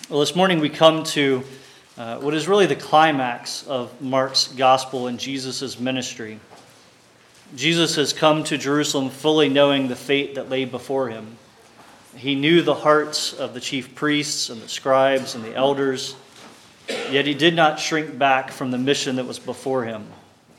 Well, this morning we come to what is really the climax of Mark's gospel and Jesus' ministry. Jesus has come to Jerusalem fully knowing the fate that lay before him. He knew the hearts of the chief priests and the scribes and the elders, yet he did not shrink back from the mission that was before him.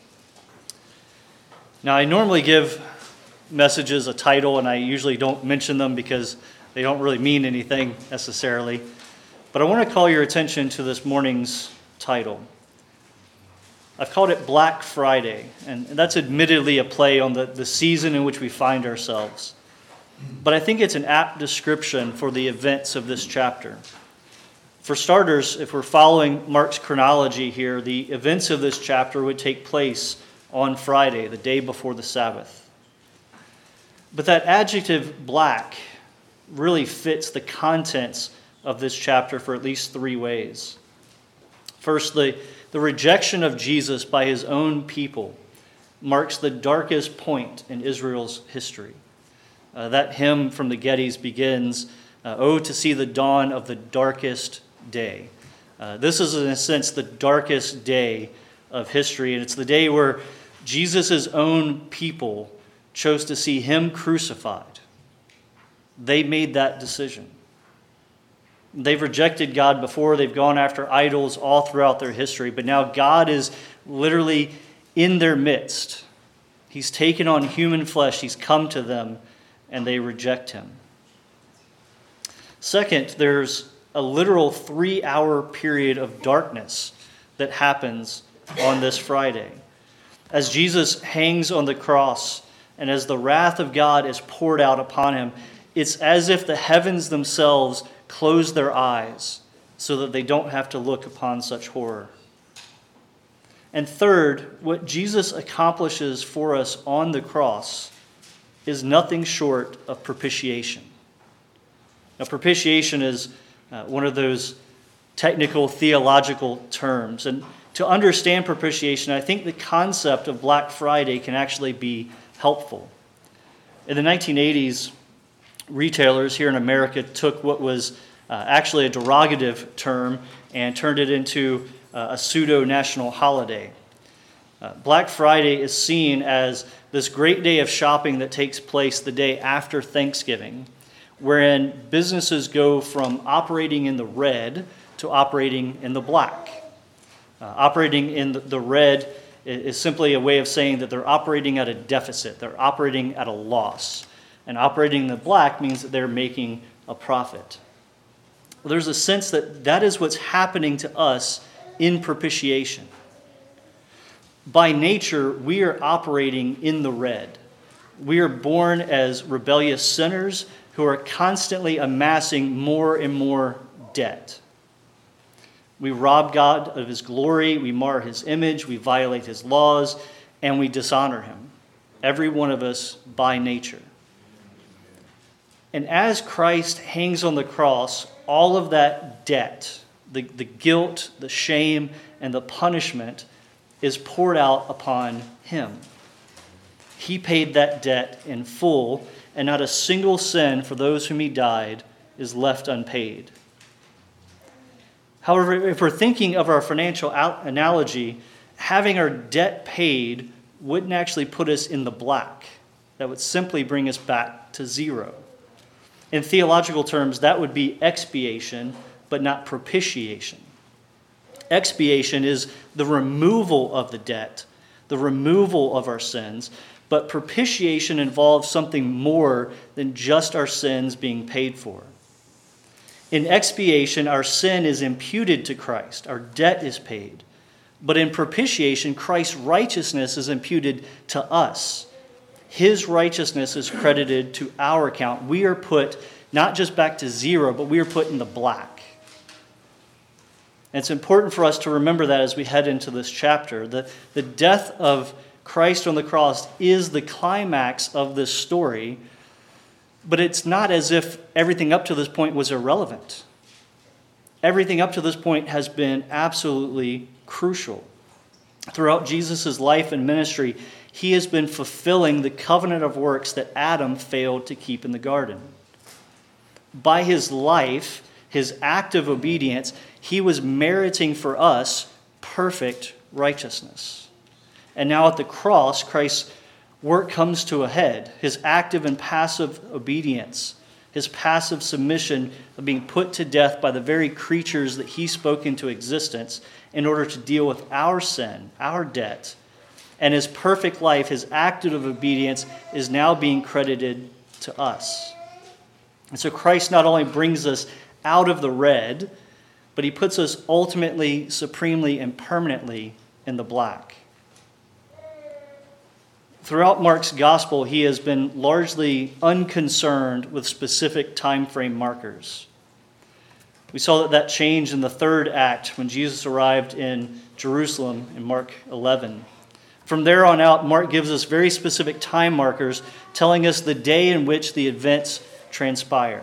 Now, I normally give messages a title, and I usually don't mention them because they don't really mean anything necessarily. But I want to call your attention to this morning's title. I've called it Black Friday, and that's admittedly a play on the season in which we find ourselves. But I think it's an apt description for the events of this chapter. For starters, if we're following Mark's chronology here, the events of this chapter would take place on Friday, the day before the Sabbath. But that adjective black really fits the contents of this chapter for at least three ways. First, the rejection of Jesus by his own people marks the darkest point in Israel's history. That hymn from the Gettys begins, "Oh, to see the dawn of the darkest day." This is, in a sense, the darkest day of history, and it's the day where Jesus' own people chose to see him crucified. They made that decision. They've rejected God before. They've gone after idols all throughout their history. But now God is literally in their midst. He's taken on human flesh. He's come to them, and they reject him. Second, there's a literal 3-hour period of darkness that happens on this Friday. As Jesus hangs on the cross and as the wrath of God is poured out upon him, it's as if the heavens themselves close their eyes so that they don't have to look upon such horror. And third, what Jesus accomplishes for us on the cross is nothing short of propitiation. Now, propitiation is one of those technical theological terms. And to understand propitiation, I think the concept of Black Friday can actually be helpful. In the 1980s, retailers here in America took what was actually a derogative term and turned it into a pseudo-national holiday. Black Friday is seen as this great day of shopping that takes place the day after Thanksgiving, wherein businesses go from operating in the red to operating in the black. Operating in the red is simply a way of saying that they're operating at a deficit. They're operating at a loss. And operating in the black means that they're making a profit. Well, there's a sense that that is what's happening to us in propitiation. By nature, we are operating in the red. We are born as rebellious sinners who are constantly amassing more and more debt. We rob God of his glory, we mar his image, we violate his laws, and we dishonor him. Every one of us by nature. And as Christ hangs on the cross, all of that debt, the guilt, the shame, and the punishment is poured out upon him. He paid that debt in full, and not a single sin for those whom he died is left unpaid. However, if we're thinking of our financial analogy, having our debt paid wouldn't actually put us in the black. That would simply bring us back to zero. In theological terms, that would be expiation, but not propitiation. Expiation is the removal of the debt, the removal of our sins, but propitiation involves something more than just our sins being paid for. In expiation, our sin is imputed to Christ, our debt is paid. But in propitiation, Christ's righteousness is imputed to us. His righteousness is credited to our account. We are put not just back to zero, but we are put in the black. And it's important for us to remember that as we head into this chapter. The death of Christ on the cross is the climax of this story, but it's not as if everything up to this point was irrelevant. Everything up to this point has been absolutely crucial. Throughout Jesus' life and ministry, he has been fulfilling the covenant of works that Adam failed to keep in the garden. By his life, his act of obedience, he was meriting for us perfect righteousness. And now at the cross, Christ's work comes to a head. His active and passive obedience, his passive submission of being put to death by the very creatures that he spoke into existence in order to deal with our sin, our debt, and his perfect life, his active obedience, is now being credited to us. And so Christ not only brings us out of the red, but he puts us ultimately, supremely, and permanently in the black. Throughout Mark's gospel, he has been largely unconcerned with specific time frame markers. We saw that changed in the third act when Jesus arrived in Jerusalem in Mark 11. From there on out, Mark gives us very specific time markers telling us the day in which the events transpire.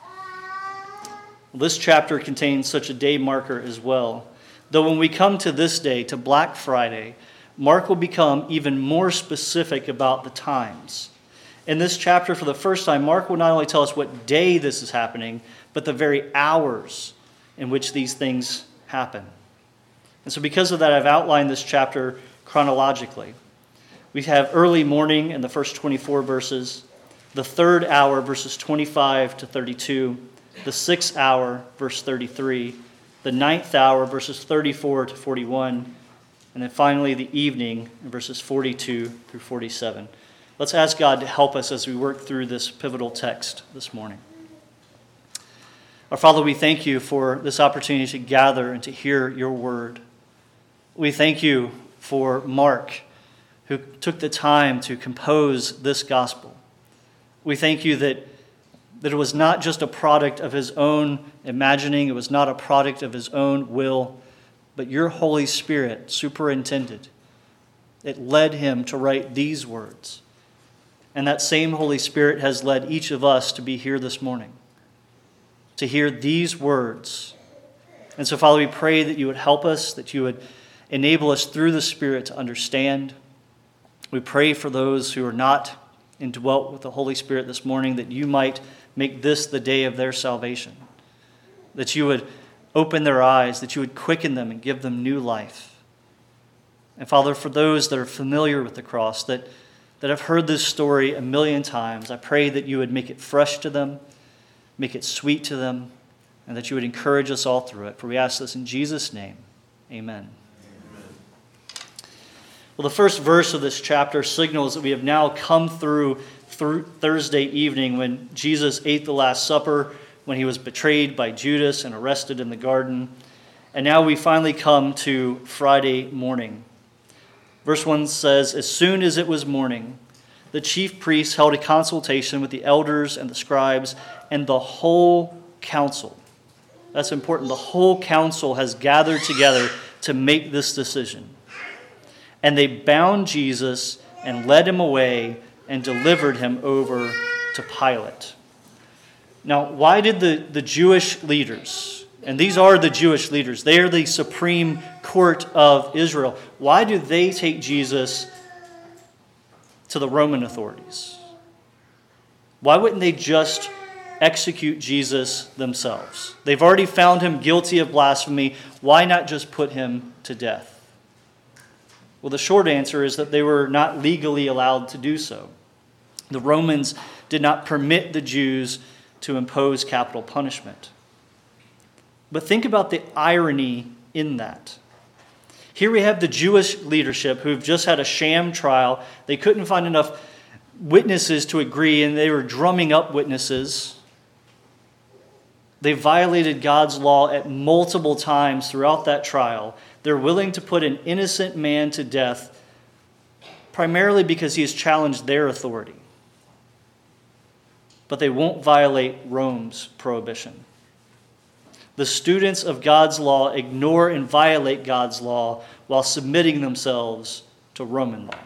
This chapter contains such a day marker as well. Though when we come to this day, to Black Friday, Mark will become even more specific about the times. In this chapter, for the first time, Mark will not only tell us what day this is happening, but the very hours in which these things happen. And so because of that, I've outlined this chapter chronologically. We have early morning in the first 24 verses, the third hour, verses 25 to 32, the sixth hour, verse 33, the ninth hour, verses 34 to 41, and then finally the evening, in verses 42 through 47. Let's ask God to help us as we work through this pivotal text this morning. Our Father, we thank you for this opportunity to gather and to hear your word. We thank you for Mark, who took the time to compose this gospel. We thank you that it was not just a product of his own imagining, it was not a product of his own will, but your Holy Spirit superintended. It led him to write these words. And that same Holy Spirit has led each of us to be here this morning, to hear these words. And so, Father, we pray that you would help us, that you would enable us through the Spirit to understand. We pray for those who are not indwelt with the Holy Spirit this morning, that you might make this the day of their salvation, that you would open their eyes, that you would quicken them and give them new life. And Father, for those that are familiar with the cross, that have heard this story a million times, I pray that you would make it fresh to them, make it sweet to them, and that you would encourage us all through it. For we ask this in Jesus' name. Amen. Well, the first verse of this chapter signals that we have now come through Thursday evening when Jesus ate the Last Supper, when he was betrayed by Judas and arrested in the garden. And now we finally come to Friday morning. Verse 1 says, "As soon as it was morning, the chief priests held a consultation with the elders and the scribes and the whole council." That's important. The whole council has gathered together to make this decision. "And they bound Jesus and led him away and delivered him over to Pilate." Now, why did the Jewish leaders, and these are the Jewish leaders, they are the supreme court of Israel, why do they take Jesus to the Roman authorities? Why wouldn't they just execute Jesus themselves? They've already found him guilty of blasphemy. Why not just put him to death? Well, the short answer is that they were not legally allowed to do so. The Romans did not permit the Jews to impose capital punishment. But think about the irony in that. Here we have the Jewish leadership who've just had a sham trial. They couldn't find enough witnesses to agree, and they were drumming up witnesses. They violated God's law at multiple times throughout that trial. They're willing to put an innocent man to death primarily because he has challenged their authority. But they won't violate Rome's prohibition. The students of God's law ignore and violate God's law while submitting themselves to Roman law.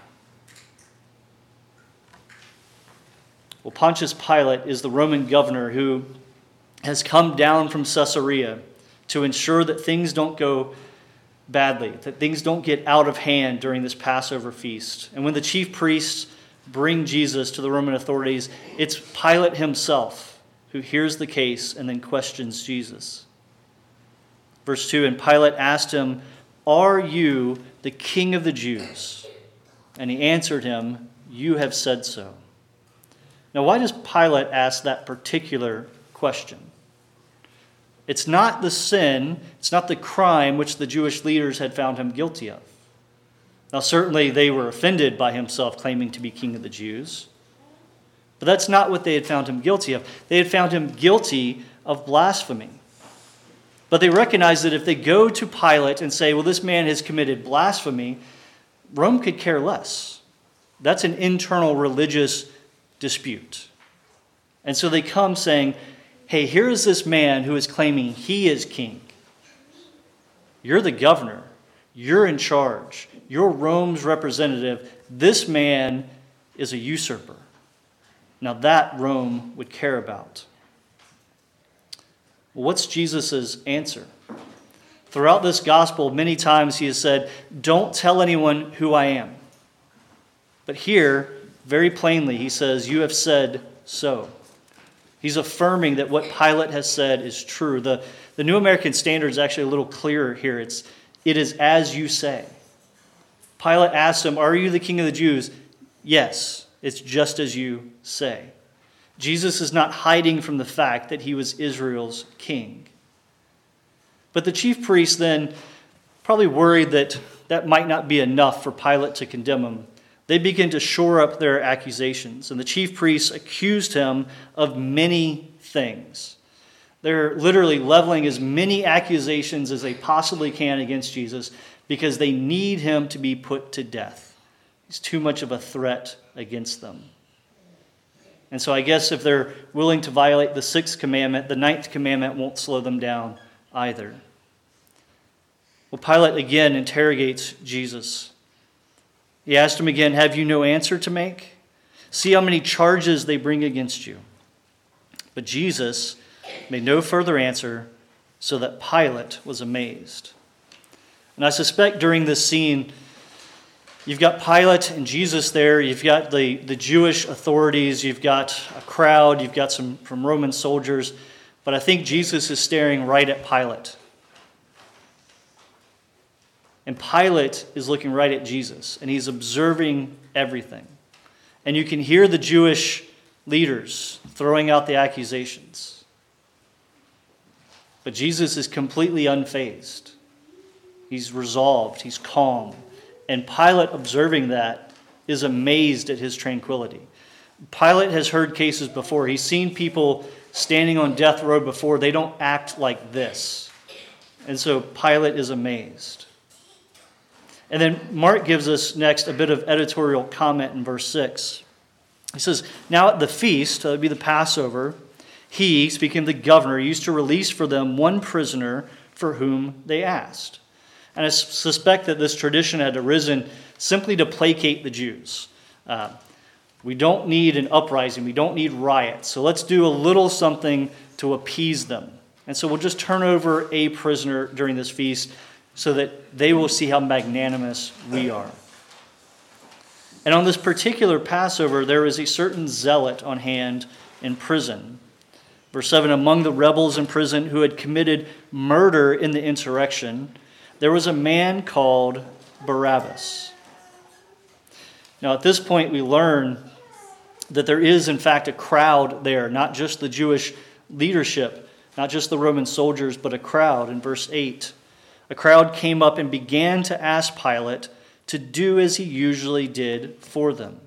Well, Pontius Pilate is the Roman governor who has come down from Caesarea to ensure that things don't go badly, that things don't get out of hand during this Passover feast. And when the chief priests bring Jesus to the Roman authorities, it's Pilate himself who hears the case and then questions Jesus. Verse 2, and Pilate asked him, "Are you the king of the Jews?" And he answered him, "You have said so." Now, why does Pilate ask that particular question? It's not the sin, it's not the crime which the Jewish leaders had found him guilty of. Now, certainly they were offended by himself claiming to be king of the Jews, but that's not what they had found him guilty of. They had found him guilty of blasphemy. But they recognized that if they go to Pilate and say, well, this man has committed blasphemy, Rome could care less. That's an internal religious dispute. And so they come saying, hey, here is this man who is claiming he is king. You're the governor. You're in charge. You're Rome's representative. This man is a usurper. Now that Rome would care about. Well, what's Jesus' answer? Throughout this gospel, many times he has said, don't tell anyone who I am. But here, very plainly, he says, you have said so. He's affirming that what Pilate has said is true. The New American Standard is actually a little clearer here. It is as you say. Pilate asks him, are you the king of the Jews? Yes, it's just as you say. Jesus is not hiding from the fact that he was Israel's king. But the chief priests then, probably worried that that might not be enough for Pilate to condemn him, they begin to shore up their accusations. And the chief priests accused him of many things. They're literally leveling as many accusations as they possibly can against Jesus because they need him to be put to death. He's too much of a threat against them. And so I guess if they're willing to violate the 6th commandment, the 9th commandment won't slow them down either. Well, Pilate again interrogates Jesus. He asked him again, have you no answer to make? See how many charges they bring against you. But Jesus made no further answer, so that Pilate was amazed. And I suspect during this scene, you've got Pilate and Jesus there. You've got the Jewish authorities. You've got a crowd. You've got some from Roman soldiers. But I think Jesus is staring right at Pilate. And Pilate is looking right at Jesus. And he's observing everything. And you can hear the Jewish leaders throwing out the accusations. But Jesus is completely unfazed. He's resolved. He's calm. And Pilate, observing that, is amazed at his tranquility. Pilate has heard cases before. He's seen people standing on death row before. They don't act like this. And so Pilate is amazed. And then Mark gives us next a bit of editorial comment in verse 6. He says, now at the feast, that would be the Passover, he, speaking of the governor, used to release for them one prisoner for whom they asked. And I suspect that this tradition had arisen simply to placate the Jews. We don't need an uprising. We don't need riots. So let's do a little something to appease them. And so we'll just turn over a prisoner during this feast so that they will see how magnanimous we are. And on this particular Passover, there is a certain zealot on hand in prison. Verse 7, among the rebels in prison who had committed murder in the insurrection, there was a man called Barabbas. Now, at this point, we learn that there is, in fact, a crowd there, not just the Jewish leadership, not just the Roman soldiers, but a crowd. In verse 8, a crowd came up and began to ask Pilate to do as he usually did for them.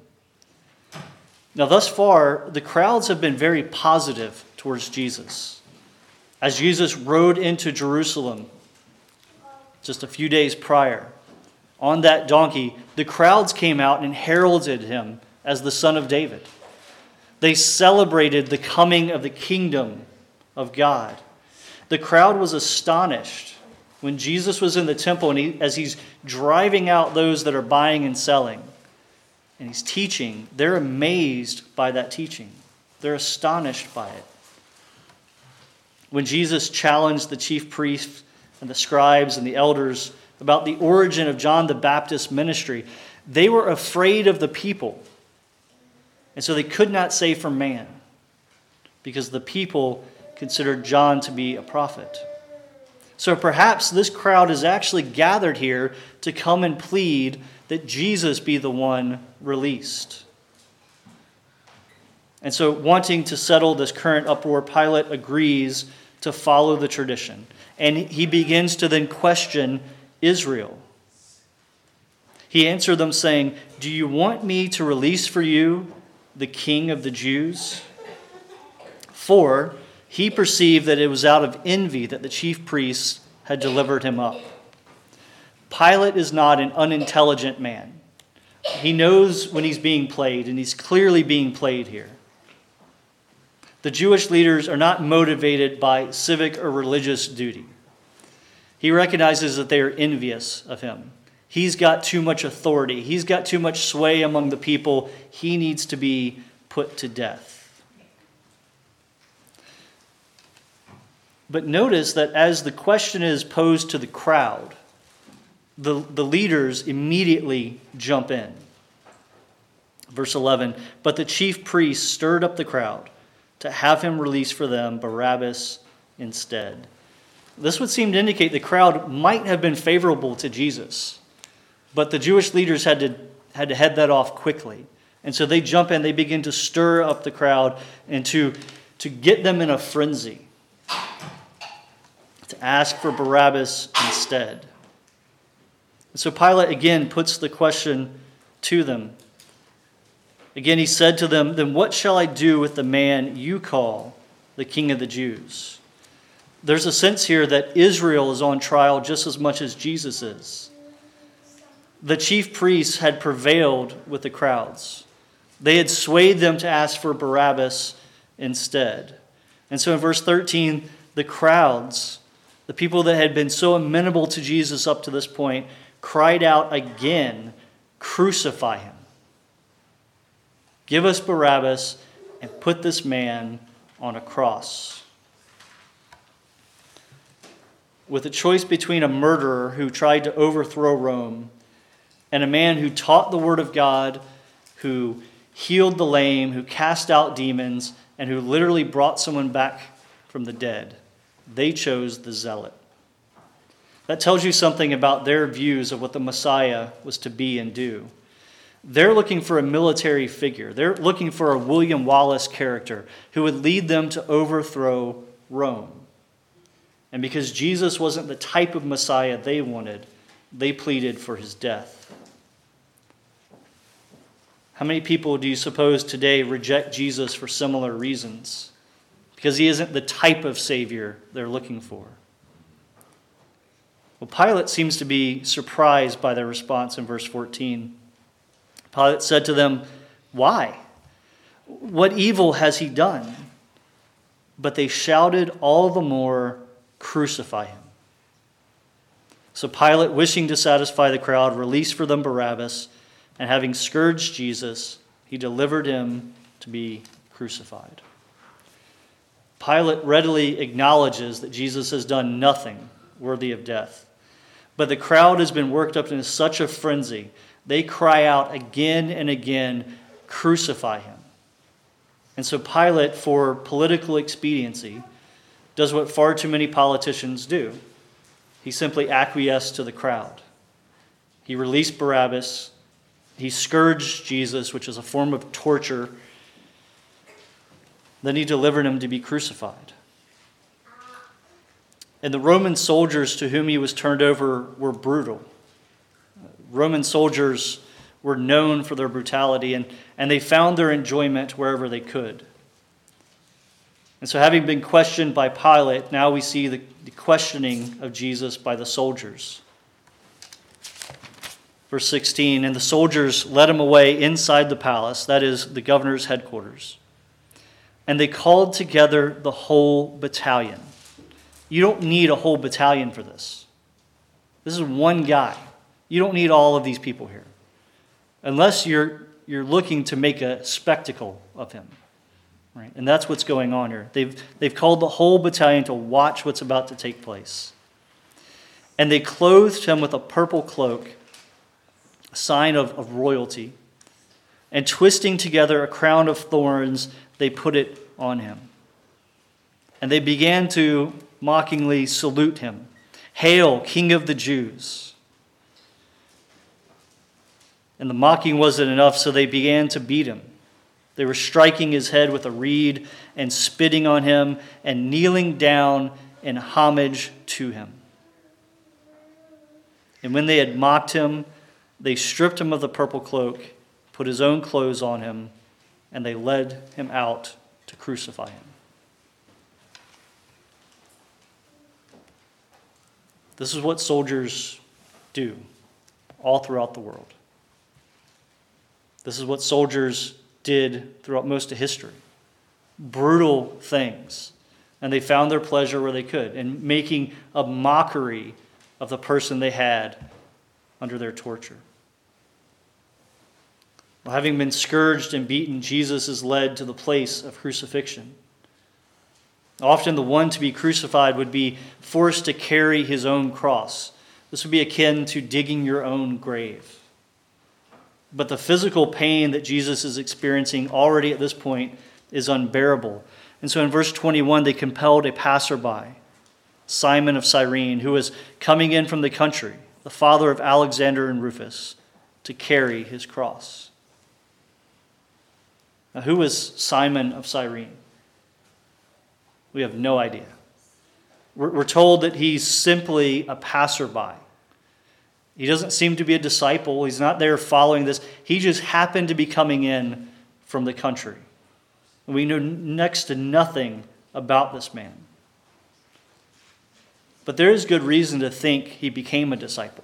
Now, thus far, the crowds have been very positive towards Jesus. As Jesus rode into Jerusalem just a few days prior, on that donkey, the crowds came out and heralded him as the Son of David. They celebrated the coming of the kingdom of God. The crowd was astonished when Jesus was in the temple and as he's driving out those that are buying and selling, and he's teaching, they're amazed by that teaching. They're astonished by it. When Jesus challenged the chief priests and the scribes and the elders about the origin of John the Baptist's ministry, they were afraid of the people. And so they could not say from man. because the people considered John to be a prophet. So perhaps this crowd is actually gathered here to come and plead that Jesus be the one released. And so, wanting to settle this current uproar, Pilate agrees to follow the tradition. And he begins to then question Israel. He answered them saying, "Do you want me to release for you the King of the Jews?" For he perceived that it was out of envy that the chief priests had delivered him up. Pilate is not an unintelligent man. He knows when he's being played, and he's clearly being played here. The Jewish leaders are not motivated by civic or religious duty. He recognizes that they are envious of him. He's got too much authority. He's got too much sway among the people. He needs to be put to death. But notice that as the question is posed to the crowd, the leaders immediately jump in. Verse 11, "But the chief priests stirred up the crowd to have him release for them Barabbas instead." This would seem to indicate the crowd might have been favorable to Jesus, but the Jewish leaders had to head that off quickly. And so they jump in, they begin to stir up the crowd and to get them in a frenzy, to ask for Barabbas instead. And so Pilate again puts the question to them. Again, he said to them, "Then what shall I do with the man you call the King of the Jews?" There's a sense here that Israel is on trial just as much as Jesus is. The chief priests had prevailed with the crowds. They had swayed them to ask for Barabbas instead. And so in verse 13, the crowds, the people that had been so amenable to Jesus up to this point, cried out again, "Crucify him. Give us Barabbas and put this man on a cross." With a choice between a murderer who tried to overthrow Rome and a man who taught the word of God, who healed the lame, who cast out demons, and who literally brought someone back from the dead, they chose the zealot. That tells you something about their views of what the Messiah was to be and do. They're looking for a military figure. They're looking for a William Wallace character who would lead them to overthrow Rome. And because Jesus wasn't the type of Messiah they wanted, they pleaded for his death. How many people do you suppose today reject Jesus for similar reasons? Because he isn't the type of Savior they're looking for. Well, Pilate seems to be surprised by their response in verse 14. Pilate said to them, "Why? What evil has he done?" But they shouted all the more, "Crucify him." So Pilate, wishing to satisfy the crowd, released for them Barabbas, and having scourged Jesus, he delivered him to be crucified. Pilate readily acknowledges that Jesus has done nothing worthy of death. But the crowd has been worked up into such a frenzy, they cry out again and again, "Crucify him." And so Pilate, for political expediency, does what far too many politicians do. He simply acquiesced to the crowd. He released Barabbas. He scourged Jesus, which is a form of torture. Then he delivered him to be crucified. And the Roman soldiers to whom he was turned over were brutal. Roman soldiers were known for their brutality, and they found their enjoyment wherever they could. And so having been questioned by Pilate, now we see the questioning of Jesus by the soldiers. Verse 16, "And the soldiers led him away inside the palace," that is, the governor's headquarters. "And they called together the whole battalion." You don't need a whole battalion for this. This is one guy. You don't need all of these people here. Unless you're looking to make a spectacle of him. Right? And that's what's going on here. They've called the whole battalion to watch what's about to take place. "And they clothed him with a purple cloak, a sign of royalty, and twisting together a crown of thorns, they put it on him. and they began to mockingly salute him. "Hail, King of the Jews!" And the mocking wasn't enough, so they began to beat him. They were striking his head with a reed and spitting on him and kneeling down in homage to him. And when they had mocked him, they stripped him of the purple cloak, put his own clothes on him, and they led him out to crucify him. This is what soldiers do all throughout the world. This is what soldiers did throughout most of history. Brutal things. And they found their pleasure where they could in making a mockery of the person they had under their torture. Well, having been scourged and beaten, Jesus is led to the place of crucifixion. Often the one to be crucified would be forced to carry his own cross. This would be akin to digging your own grave. But the physical pain that Jesus is experiencing already at this point is unbearable. And so in verse 21, they compelled a passerby, Simon of Cyrene, who was coming in from the country, the father of Alexander and Rufus, to carry his cross. Now, who was Simon of Cyrene? We have no idea. We're told that he's simply a passerby. He doesn't seem to be a disciple. He's not there following this. He just happened to be coming in from the country. And we know next to nothing about this man. But there is good reason to think he became a disciple.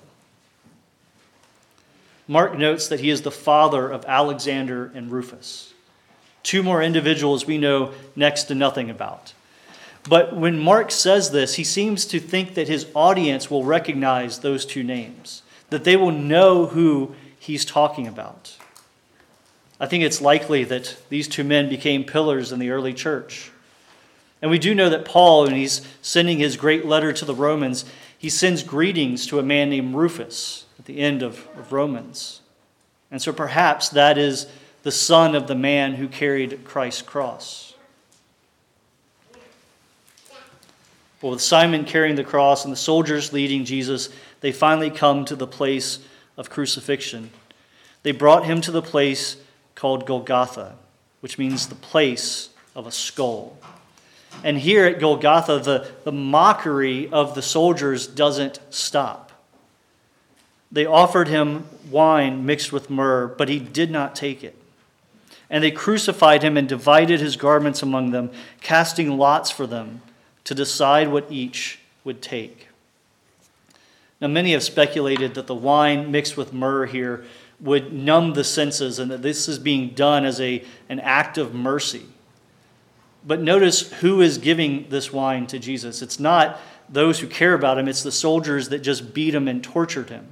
Mark notes that he is the father of Alexander and Rufus, two more individuals we know next to nothing about. But when Mark says this, he seems to think that his audience will recognize those two names, that they will know who he's talking about. I think it's likely that these two men became pillars in the early church. And we do know that Paul, when he's sending his great letter to the Romans, he sends greetings to a man named Rufus at the end of Romans. And so perhaps that is the son of the man who carried Christ's cross. Well, with Simon carrying the cross and the soldiers leading Jesus, they finally come to the place of crucifixion. They brought him to the place called Golgotha, which means the place of a skull. And here at Golgotha, the mockery of the soldiers doesn't stop. They offered him wine mixed with myrrh, but he did not take it. And they crucified him and divided his garments among them, casting lots for them to decide what each would take. Now, many have speculated that the wine mixed with myrrh here would numb the senses and that this is being done as an act of mercy. But notice who is giving this wine to Jesus. It's not those who care about him. It's the soldiers that just beat him and tortured him.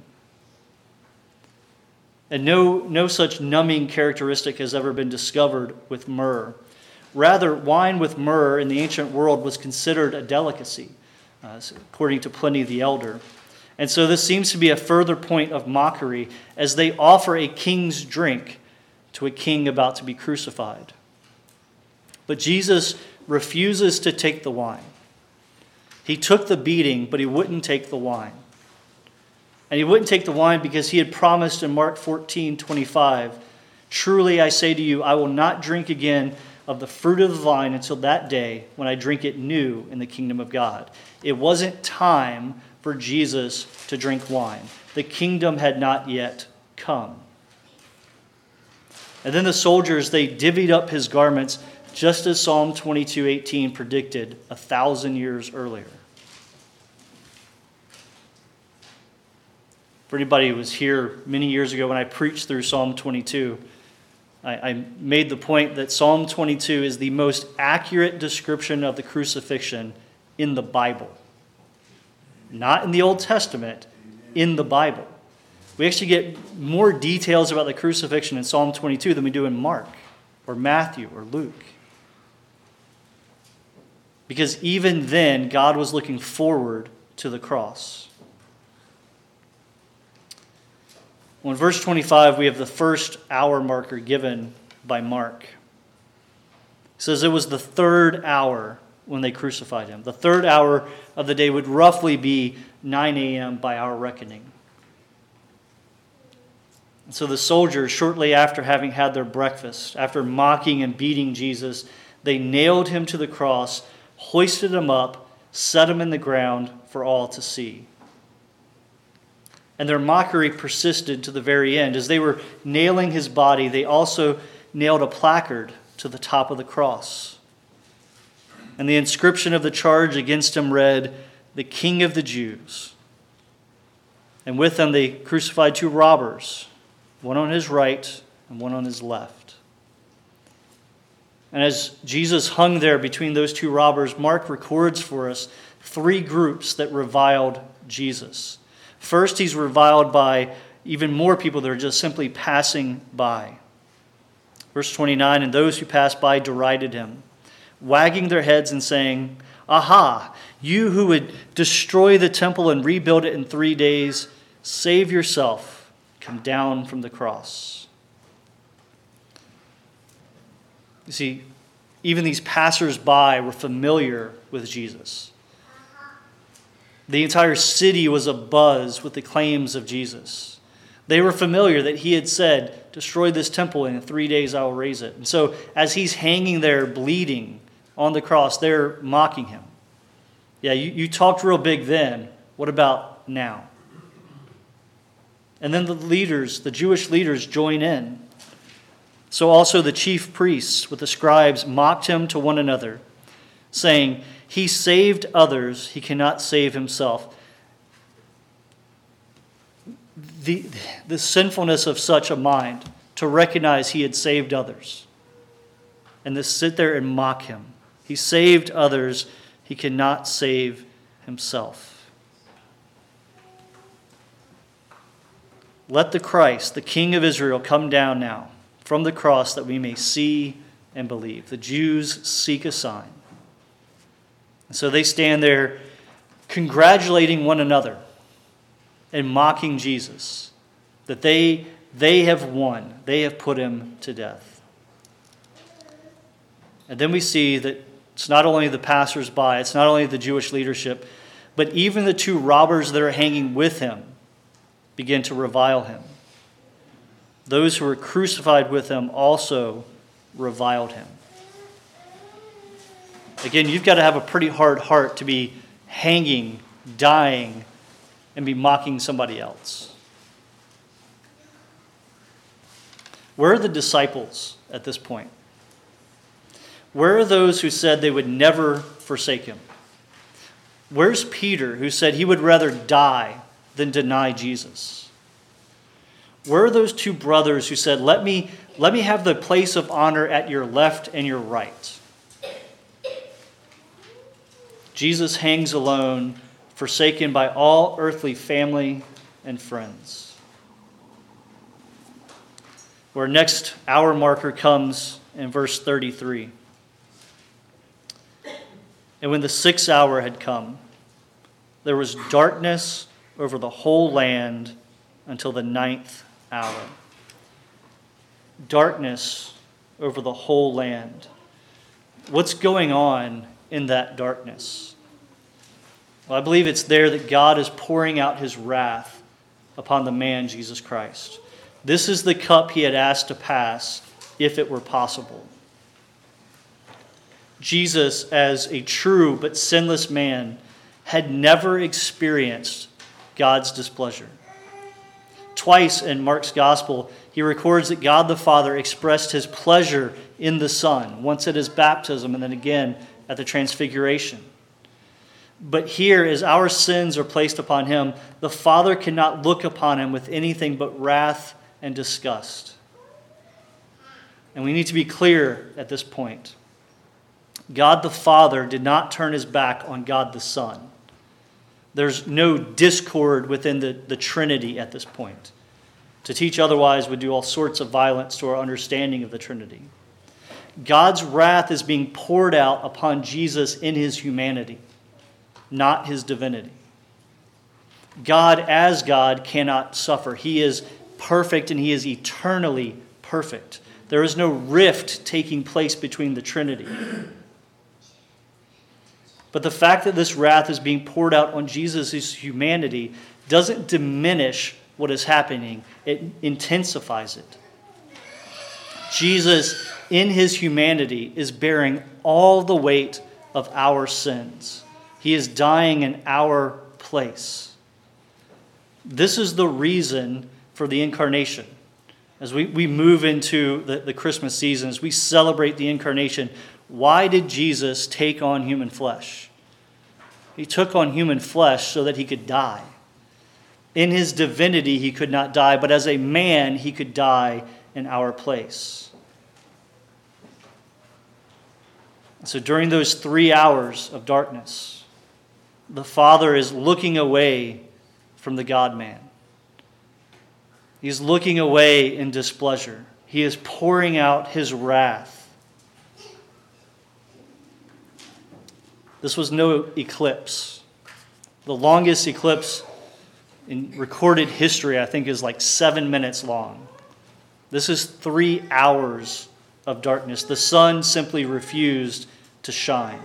And no such numbing characteristic has ever been discovered with myrrh. Rather, wine with myrrh in the ancient world was considered a delicacy, according to Pliny the Elder. And so this seems to be a further point of mockery as they offer a king's drink to a king about to be crucified. But Jesus refuses to take the wine. He took the beating, but he wouldn't take the wine. And he wouldn't take the wine because he had promised in Mark 14:25, "Truly I say to you, I will not drink again of the fruit of the vine until that day when I drink it new in the kingdom of God." It wasn't time for Jesus to drink wine. The kingdom had not yet come. And then the soldiers, they divvied up his garments just as Psalm 22:18 predicted 1,000 years earlier. For anybody who was here many years ago when I preached through Psalm 22, I made the point that Psalm 22 is the most accurate description of the crucifixion in the Bible. Not in the Old Testament, in the Bible. We actually get more details about the crucifixion in Psalm 22 than we do in Mark or Matthew or Luke. Because even then, God was looking forward to the cross. Well, in verse 25, we have the first hour marker given by Mark. It says it was the third hour when they crucified him. The third hour of the day would roughly be 9 a.m. by our reckoning. And so the soldiers, shortly after having had their breakfast, after mocking and beating Jesus, they nailed him to the cross, hoisted him up, set him in the ground for all to see. And their mockery persisted to the very end. As they were nailing his body, they also nailed a placard to the top of the cross. And the inscription of the charge against him read, "The King of the Jews." And with them they crucified two robbers, one on his right and one on his left. And as Jesus hung there between those two robbers, Mark records for us three groups that reviled Jesus. First, he's reviled by even more people that are just simply passing by. Verse 29, and those who passed by derided him, wagging their heads and saying, "Aha, you who would destroy the temple and rebuild it in 3 days, save yourself, come down from the cross." You see, even these passers-by were familiar with Jesus. The entire city was abuzz with the claims of Jesus. They were familiar that he had said, "Destroy this temple, and in 3 days I will raise it." And so as he's hanging there bleeding on the cross, they're mocking him. Yeah, you talked real big then. What about now? And then the Jewish leaders join in. So also the chief priests with the scribes mocked him to one another, saying, "He saved others, he cannot save himself." The sinfulness of such a mind to recognize he had saved others and to sit there and mock him. He saved others, he cannot save himself. Let the Christ, the King of Israel, come down now from the cross that we may see and believe. The Jews seek a sign. And so they stand there congratulating one another and mocking Jesus, that they have won. They have put him to death. And then we see that it's not only the passers-by, it's not only the Jewish leadership, but even the two robbers that are hanging with him begin to revile him. Those who were crucified with him also reviled him. Again, you've got to have a pretty hard heart to be hanging, dying, and be mocking somebody else. Where are the disciples at this point? Where are those who said they would never forsake him? Where's Peter, who said he would rather die than deny Jesus? Where are those two brothers who said, let me have the place of honor at your left and your right? Jesus hangs alone, forsaken by all earthly family and friends. Our next hour marker comes in verse 33. And when the 6th hour had come, there was darkness over the whole land until the 9th hour. Darkness over the whole land. What's going on in that darkness? Well, I believe it's there that God is pouring out his wrath upon the man Jesus Christ. This is the cup he had asked to pass if it were possible. Jesus, as a true but sinless man, had never experienced God's displeasure. Twice in Mark's gospel, he records that God the Father expressed his pleasure in the Son, once at his baptism and then again at the transfiguration. But here, as our sins are placed upon him, the Father cannot look upon him with anything but wrath and disgust. And we need to be clear at this point. God the Father did not turn his back on God the Son. There's no discord within the Trinity at this point. To teach otherwise would do all sorts of violence to our understanding of the Trinity. God's wrath is being poured out upon Jesus in his humanity, not his divinity. God as God cannot suffer. He is perfect and he is eternally perfect. There is no rift taking place between the Trinity. But the fact that this wrath is being poured out on Jesus' humanity doesn't diminish what is happening. It intensifies it. Jesus, in his humanity, is bearing all the weight of our sins. He is dying in our place. This is the reason for the incarnation. As we move into the Christmas season, as we celebrate the incarnation, why did Jesus take on human flesh? He took on human flesh so that he could die. In his divinity, he could not die, but as a man, he could die in our place. So during those 3 hours of darkness, the Father is looking away from the God-man. He's looking away in displeasure. He is pouring out his wrath. This was no eclipse. The longest eclipse in recorded history, I think, is like 7 minutes long. This is 3 hours of darkness. The sun simply refused to shine.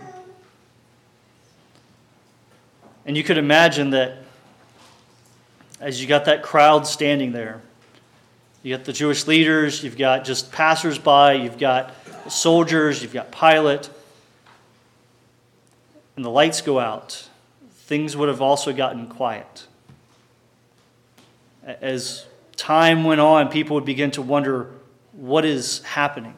And you could imagine that as you got that crowd standing there, you got the Jewish leaders, you've got just passersby, you've got soldiers, you've got Pilate, and the lights go out. Things would have also gotten quiet. As time went on, people would begin to wonder, what is happening?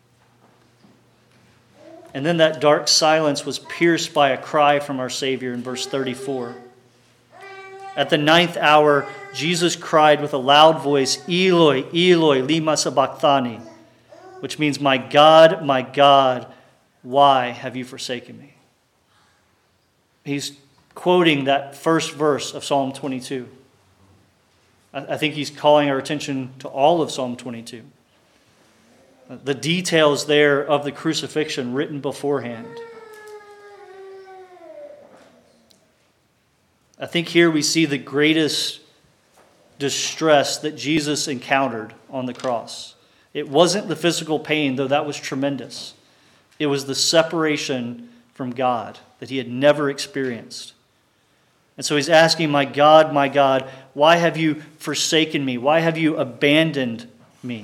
And then that dark silence was pierced by a cry from our Savior in verse 34. At the 9th hour, Jesus cried with a loud voice, Eloi, Eloi, lema sabachthani, which means, my God, why have you forsaken me? He's quoting that first verse of Psalm 22. I think he's calling our attention to all of Psalm 22. The details there of the crucifixion written beforehand. I think here we see the greatest distress that Jesus encountered on the cross. It wasn't the physical pain, though that was tremendous. It was the separation from God that he had never experienced. And so he's asking, my God, why have you forsaken me? Why have you abandoned me?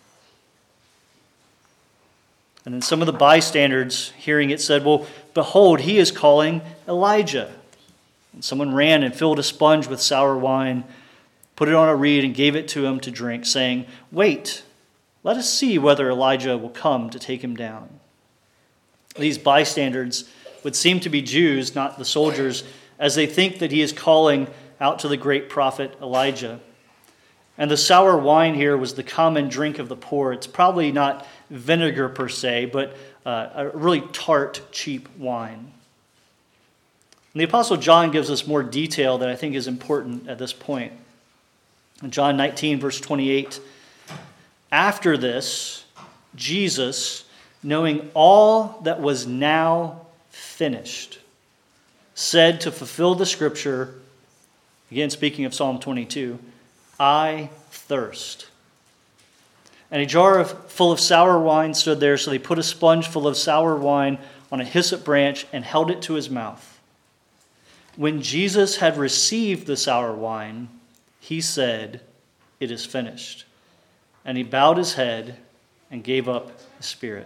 And then some of the bystanders, hearing it, said, well, behold, he is calling Elijah. And someone ran and filled a sponge with sour wine, put it on a reed, and gave it to him to drink, saying, wait, let us see whether Elijah will come to take him down. These bystanders would seem to be Jews, not the soldiers, as they think that he is calling out to the great prophet Elijah. And the sour wine here was the common drink of the poor. It's probably not vinegar per se, but a really tart, cheap wine. And the Apostle John gives us more detail that I think is important at this point. In John 19, verse 28, after this, Jesus, knowing all that was now finished, said to fulfill the scripture, again speaking of Psalm 22, I thirst. And a jar full of sour wine stood there, so they put a sponge full of sour wine on a hyssop branch and held it to his mouth. When Jesus had received the sour wine, he said, it is finished. And he bowed his head and gave up his spirit.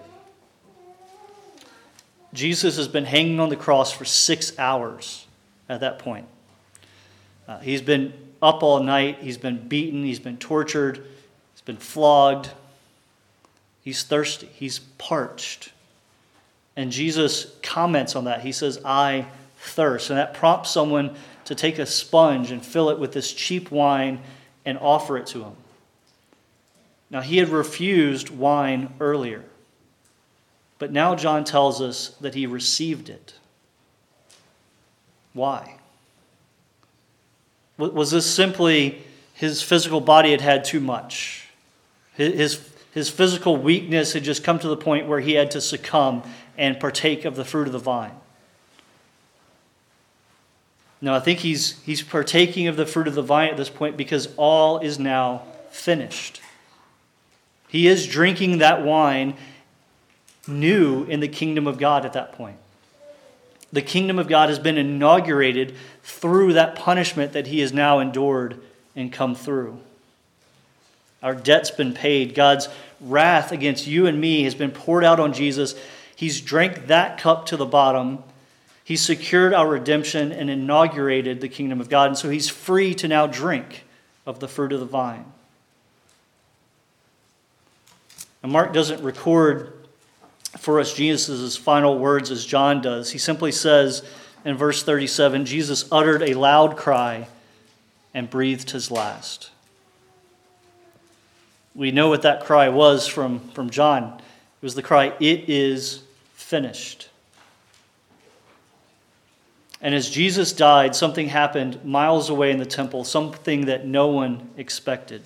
Jesus has been hanging on the cross for 6 hours at that point. He's been up all night. He's been beaten. He's been tortured. He's been flogged. He's thirsty. He's parched. And Jesus comments on that. He says, I thirst. And that prompts someone to take a sponge and fill it with this cheap wine and offer it to him. Now, he had refused wine earlier. But now John tells us that he received it. Why? Was this simply his physical body had had too much? His physical weakness had just come to the point where he had to succumb and partake of the fruit of the vine? No, I think he's partaking of the fruit of the vine at this point because all is now finished. He is drinking that wine new in the kingdom of God at that point. The kingdom of God has been inaugurated through that punishment that he has now endured and come through. Our debt's been paid. God's wrath against you and me has been poured out on Jesus. He's drank that cup to the bottom. He secured our redemption and inaugurated the kingdom of God. And so he's free to now drink of the fruit of the vine. And Mark doesn't record for us Jesus' final words as John does. He simply says in verse 37, Jesus uttered a loud cry and breathed his last. We know what that cry was from John. It was the cry, "It is finished." And as Jesus died, something happened miles away in the temple, something that no one expected.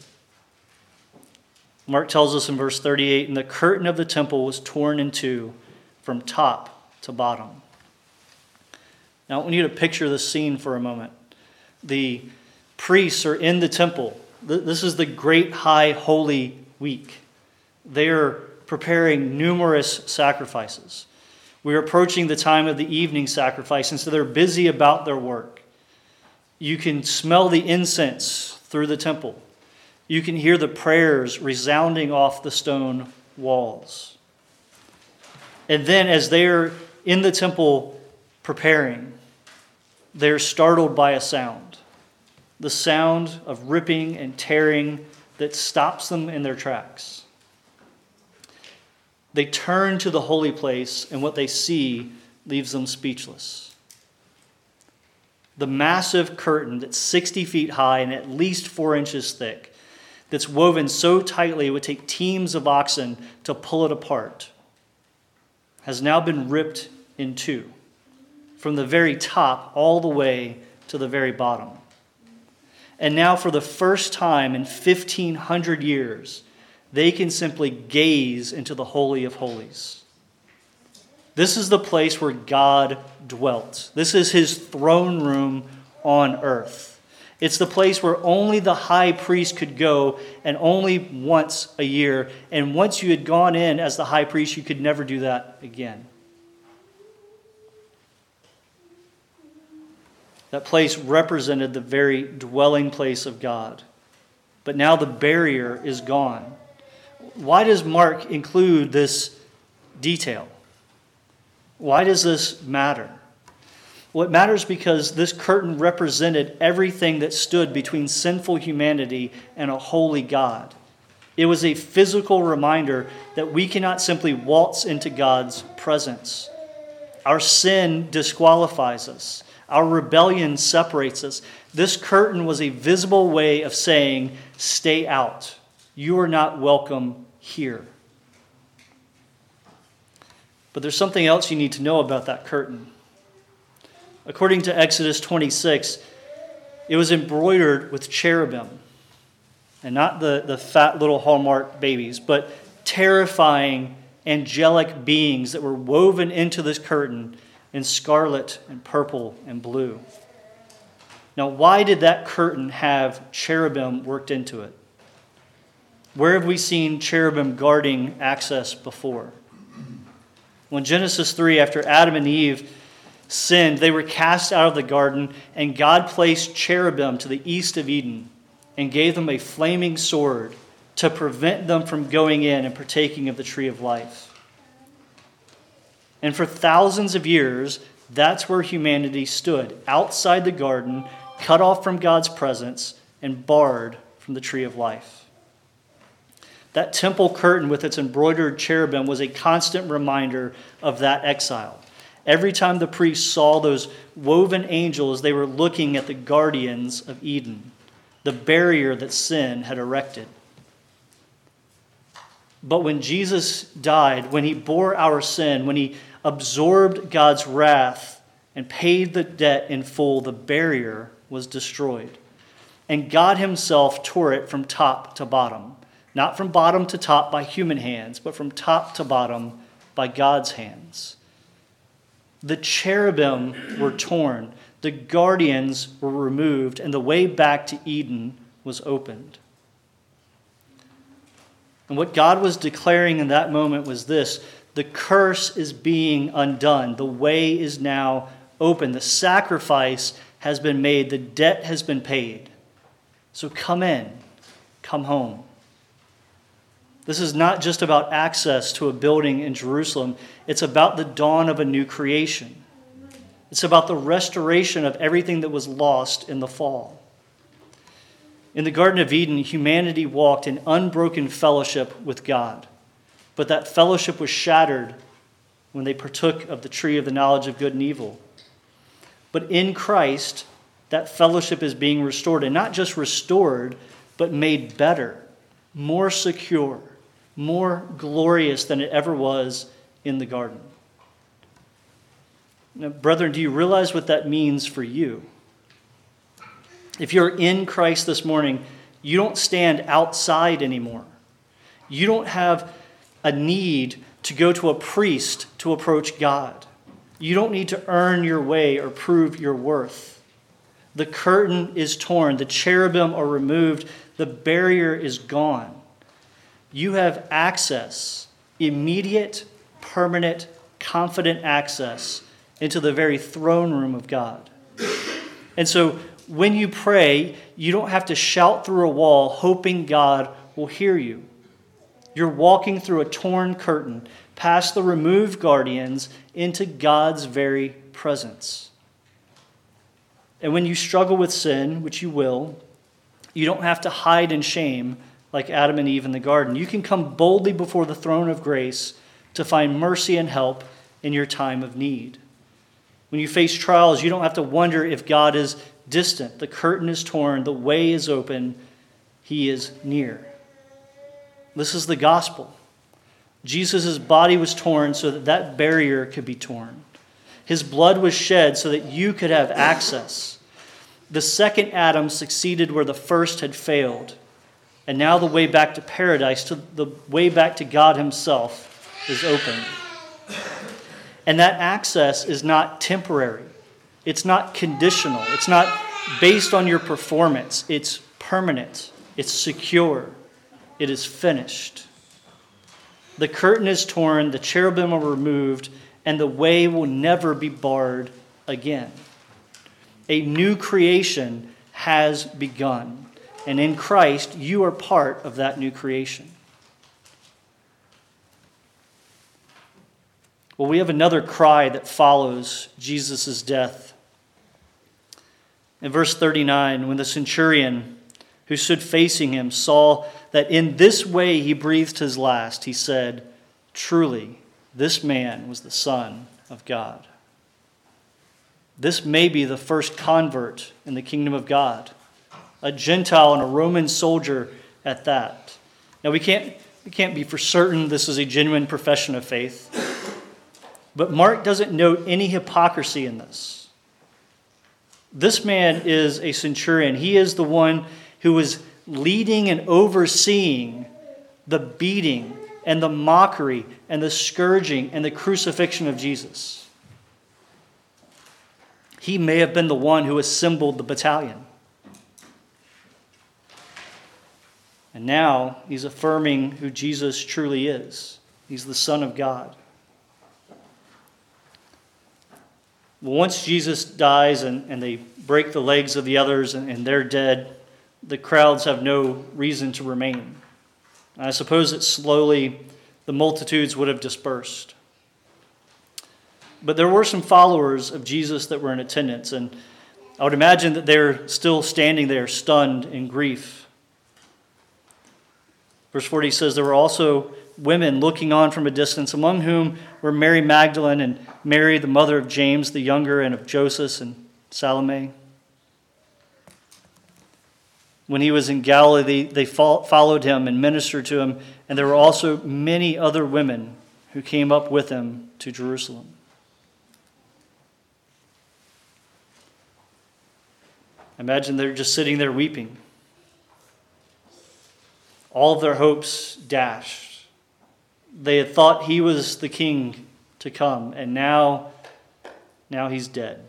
Mark tells us in verse 38, "And the curtain of the temple was torn in two from top to bottom." Now I want you to picture this scene for a moment. The priests are in the temple. This is the great high holy week. They are preparing numerous sacrifices. We're approaching the time of the evening sacrifice, and so they're busy about their work. You can smell the incense through the temple. You can hear the prayers resounding off the stone walls. And then as they're in the temple preparing, they're startled by a sound. The sound of ripping and tearing that stops them in their tracks. They turn to the holy place, and what they see leaves them speechless. The massive curtain that's 60 feet high and at least 4 inches thick, that's woven so tightly it would take teams of oxen to pull it apart, has now been ripped in two, from the very top all the way to the very bottom. And now for the first time in 1,500 years, they can simply gaze into the Holy of Holies. This is the place where God dwelt. This is his throne room on earth. It's the place where only the high priest could go, and only once a year. And once you had gone in as the high priest, you could never do that again. That place represented the very dwelling place of God. But now the barrier is gone. Why does Mark include this detail? Why does this matter? Well, it matters because this curtain represented everything that stood between sinful humanity and a holy God. It was a physical reminder that we cannot simply waltz into God's presence. Our sin disqualifies us. Our rebellion separates us. This curtain was a visible way of saying, "Stay out. You are not welcome here." But there's something else you need to know about that curtain. According to Exodus 26, it was embroidered with cherubim. And not the fat little Hallmark babies, but terrifying angelic beings that were woven into this curtain in scarlet and purple and blue. Now, why did that curtain have cherubim worked into it? Where have we seen cherubim guarding access before? When Genesis 3, after Adam and Eve sinned, they were cast out of the garden, and God placed cherubim to the east of Eden and gave them a flaming sword to prevent them from going in and partaking of the tree of life. And for thousands of years, that's where humanity stood, outside the garden, cut off from God's presence and barred from the tree of life. That temple curtain with its embroidered cherubim was a constant reminder of that exile. Every time the priests saw those woven angels, they were looking at the guardians of Eden, the barrier that sin had erected. But when Jesus died, when he bore our sin, when he absorbed God's wrath and paid the debt in full, the barrier was destroyed. And God himself tore it from top to bottom. Not from bottom to top by human hands, but from top to bottom by God's hands. The cherubim were torn, the guardians were removed, and the way back to Eden was opened. And what God was declaring in that moment was this: the curse is being undone. The way is now open. The sacrifice has been made. The debt has been paid. So come in. Come home. This is not just about access to a building in Jerusalem. It's about the dawn of a new creation. It's about the restoration of everything that was lost in the fall. In the Garden of Eden, humanity walked in unbroken fellowship with God. But that fellowship was shattered when they partook of the tree of the knowledge of good and evil. But in Christ, that fellowship is being restored. And not just restored, but made better, more secure, more glorious than it ever was in the garden. Now, brethren, do you realize what that means for you? If you're in Christ this morning, you don't stand outside anymore. You don't have a need to go to a priest to approach God. You don't need to earn your way or prove your worth. The curtain is torn. The cherubim are removed. The barrier is gone. You have access, immediate, permanent, confident access into the very throne room of God. And so when you pray, you don't have to shout through a wall hoping God will hear you. You're walking through a torn curtain, past the removed guardians, into God's very presence. And when you struggle with sin, which you will, you don't have to hide in shame like Adam and Eve in the garden. You can come boldly before the throne of grace to find mercy and help in your time of need. When you face trials, you don't have to wonder if God is distant. The curtain is torn. The way is open. He is near. This is the gospel. Jesus' body was torn so that that barrier could be torn. His blood was shed so that you could have access. The second Adam succeeded where the first had failed. And now the way back to paradise, to the way back to God himself, is open. And that access is not temporary. It's not conditional. It's not based on your performance. It's permanent. It's secure. It is finished. The curtain is torn, the cherubim are removed, and the way will never be barred again. A new creation has begun. And in Christ, you are part of that new creation. Well, we have another cry that follows Jesus' death. In verse 39, when the centurion who stood facing him saw that in this way he breathed his last, he said, "Truly, this man was the Son of God." This may be the first convert in the kingdom of God, a Gentile and a Roman soldier at that. Now, we can't be for certain this is a genuine profession of faith, but Mark doesn't note any hypocrisy in this. This man is a centurion. He is the one who was leading and overseeing the beating and the mockery and the scourging and the crucifixion of Jesus. He may have been the one who assembled the battalion. And now he's affirming who Jesus truly is. He's the Son of God. Well, once Jesus dies and they break the legs of the others and they're dead, the crowds have no reason to remain. I suppose that slowly the multitudes would have dispersed. But there were some followers of Jesus that were in attendance, and I would imagine that they're still standing there stunned in grief. Verse 40 says, there were also women looking on from a distance, among whom were Mary Magdalene and Mary, the mother of James the younger, and of Joseph and Salome. When he was in Galilee, they followed him and ministered to him, and there were also many other women who came up with him to Jerusalem. Imagine they're just sitting there weeping. All of their hopes dashed. They had thought he was the king to come, and now he's dead.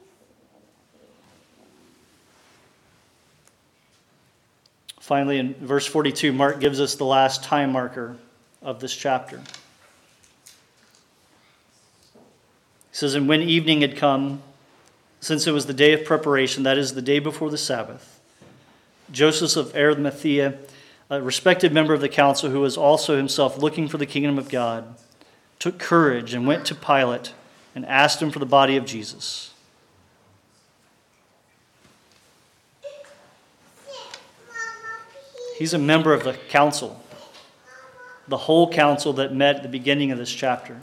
Finally, in verse 42, Mark gives us the last time marker of this chapter. He says, and when evening had come, since it was the day of preparation, that is, the day before the Sabbath, Joseph of Arimathea, a respected member of the council who was also himself looking for the kingdom of God, took courage and went to Pilate and asked him for the body of Jesus. He's a member of the council, the whole council that met at the beginning of this chapter.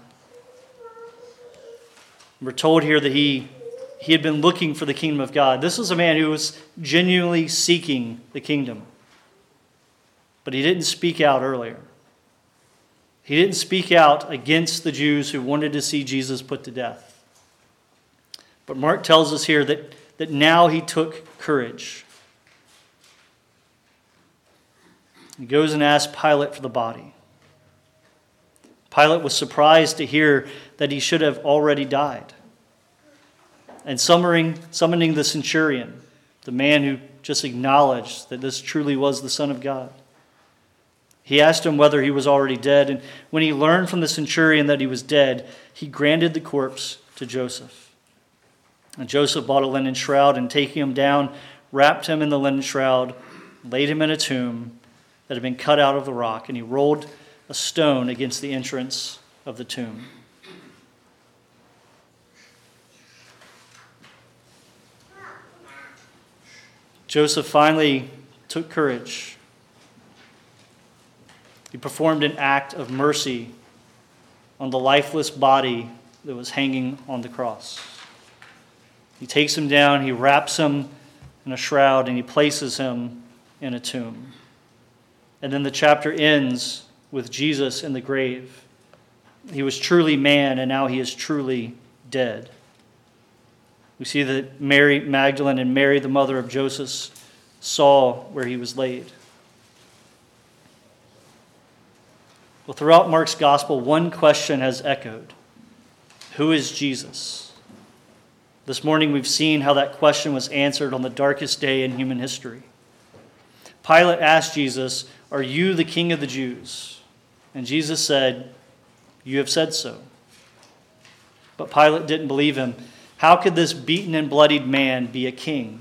We're told here that he had been looking for the kingdom of God. This is a man who was genuinely seeking the kingdom. But he didn't speak out earlier. He didn't speak out against the Jews who wanted to see Jesus put to death. But Mark tells us here that now he took courage. He goes and asks Pilate for the body. Pilate was surprised to hear that he should have already died. And summoning the centurion, the man who just acknowledged that this truly was the Son of God, he asked him whether he was already dead, and when he learned from the centurion that he was dead, he granted the corpse to Joseph. And Joseph bought a linen shroud, and taking him down, wrapped him in the linen shroud, laid him in a tomb that had been cut out of the rock, and he rolled a stone against the entrance of the tomb. Joseph finally took courage. He performed an act of mercy on the lifeless body that was hanging on the cross. He takes him down, he wraps him in a shroud, and he places him in a tomb. And then the chapter ends with Jesus in the grave. He was truly man, and now he is truly dead. We see that Mary Magdalene and Mary, the mother of Joseph, saw where he was laid. Well, throughout Mark's gospel, one question has echoed. Who is Jesus? This morning we've seen how that question was answered on the darkest day in human history. Pilate asked Jesus, "Are you the King of the Jews?" And Jesus said, "You have said so." But Pilate didn't believe him. How could this beaten and bloodied man be a king?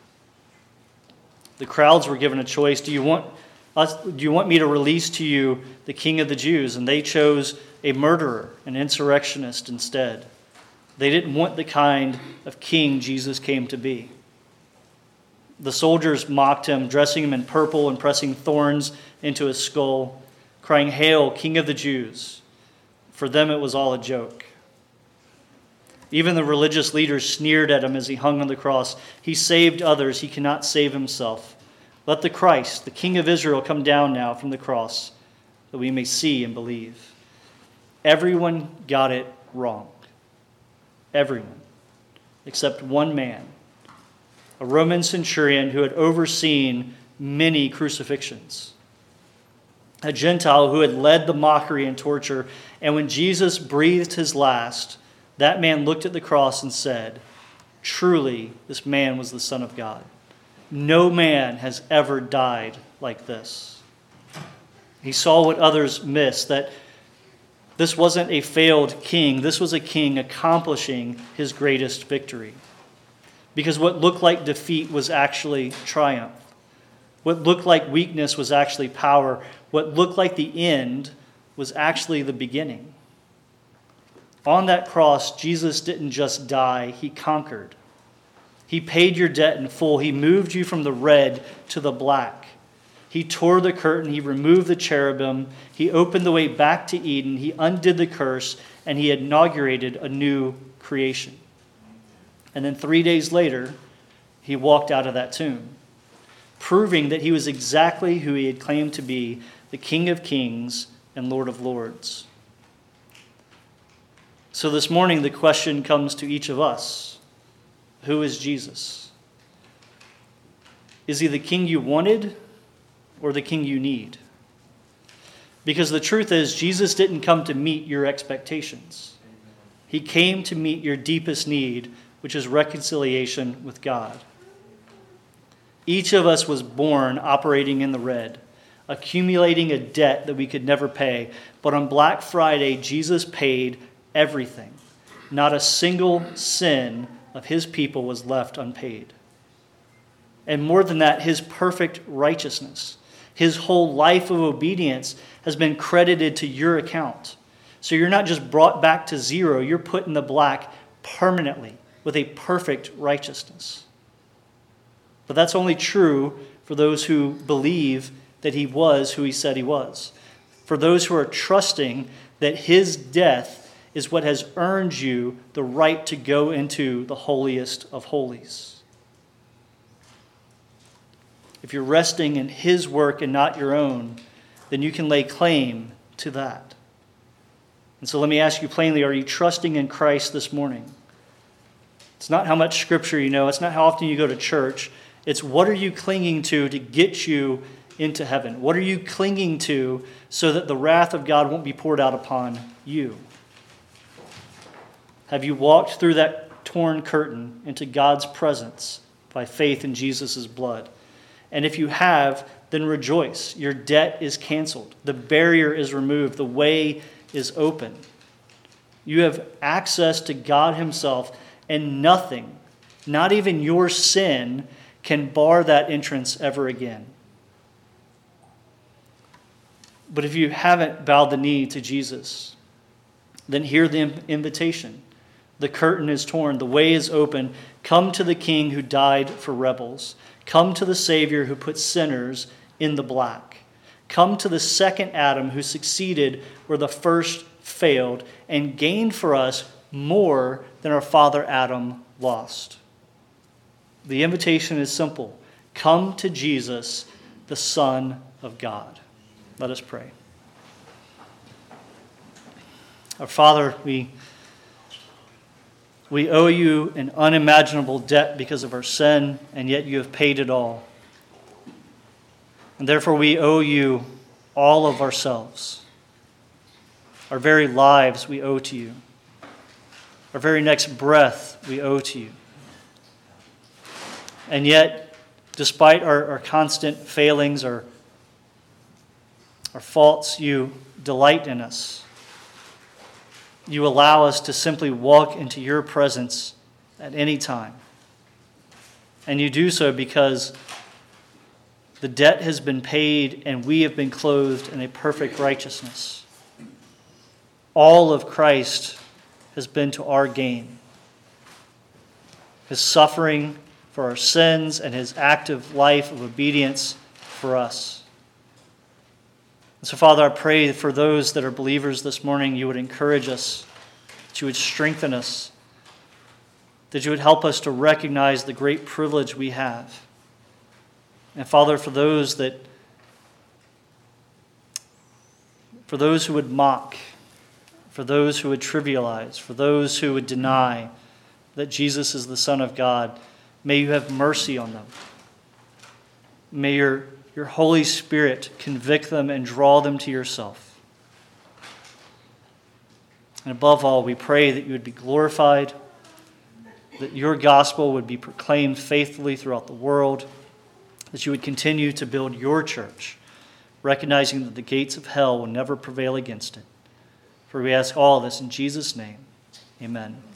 The crowds were given a choice. Do you want me to release to you the King of the Jews? And they chose a murderer, an insurrectionist instead. They didn't want the kind of king Jesus came to be. The soldiers mocked him, dressing him in purple and pressing thorns into his skull, crying, "Hail, King of the Jews!" For them it was all a joke. Even the religious leaders sneered at him as he hung on the cross. He saved others, he cannot save himself. Let the Christ, the King of Israel, come down now from the cross, that we may see and believe. Everyone got it wrong. Everyone, except one man, a Roman centurion who had overseen many crucifixions, a Gentile who had led the mockery and torture. And when Jesus breathed his last, that man looked at the cross and said, "Truly, this man was the Son of God. No man has ever died like this." He saw what others missed, that this wasn't a failed king. This was a king accomplishing his greatest victory. Because what looked like defeat was actually triumph. What looked like weakness was actually power. What looked like the end was actually the beginning. On that cross, Jesus didn't just die, he conquered. He paid your debt in full. He moved you from the red to the black. He tore the curtain. He removed the cherubim. He opened the way back to Eden. He undid the curse, and he inaugurated a new creation. And then 3 days later, he walked out of that tomb, proving that he was exactly who he had claimed to be, the King of Kings and Lord of Lords. So this morning, the question comes to each of us. Who is Jesus? Is he the king you wanted or the king you need? Because the truth is, Jesus didn't come to meet your expectations. He came to meet your deepest need, which is reconciliation with God. Each of us was born operating in the red, accumulating a debt that we could never pay. But on Black Friday, Jesus paid everything. Not a single sin of his people was left unpaid. And more than that, his perfect righteousness, his whole life of obedience has been credited to your account. So you're not just brought back to zero, you're put in the black permanently with a perfect righteousness. But that's only true for those who believe that he was who he said he was. For those who are trusting that his death is what has earned you the right to go into the holiest of holies. If you're resting in his work and not your own, then you can lay claim to that. And so let me ask you plainly, are you trusting in Christ this morning? It's not how much scripture you know. It's not how often you go to church. It's what are you clinging to get you into heaven? What are you clinging to so that the wrath of God won't be poured out upon you? Have you walked through that torn curtain into God's presence by faith in Jesus' blood? And if you have, then rejoice. Your debt is canceled. The barrier is removed. The way is open. You have access to God himself, and nothing, not even your sin, can bar that entrance ever again. But if you haven't bowed the knee to Jesus, then hear the invitation. The curtain is torn. The way is open. Come to the King who died for rebels. Come to the Savior who put sinners in the black. Come to the second Adam who succeeded where the first failed and gained for us more than our father Adam lost. The invitation is simple. Come to Jesus, the Son of God. Let us pray. Our Father, we owe you an unimaginable debt because of our sin, and yet you have paid it all. And therefore we owe you all of ourselves. Our very lives we owe to you. Our very next breath we owe to you. And yet, despite our constant failings, our faults, you delight in us. You allow us to simply walk into your presence at any time. And you do so because the debt has been paid and we have been clothed in a perfect righteousness. All of Christ has been to our gain. His suffering for our sins and his active life of obedience for us. And so, Father, I pray for those that are believers this morning, you would encourage us, that you would strengthen us, that you would help us to recognize the great privilege we have. And Father, for those who would mock, for those who would trivialize, for those who would deny that Jesus is the Son of God, may you have mercy on them. May your Holy Spirit convict them and draw them to yourself. And above all, we pray that you would be glorified, that your gospel would be proclaimed faithfully throughout the world, that you would continue to build your church, recognizing that the gates of hell will never prevail against it. For we ask all this in Jesus' name. Amen.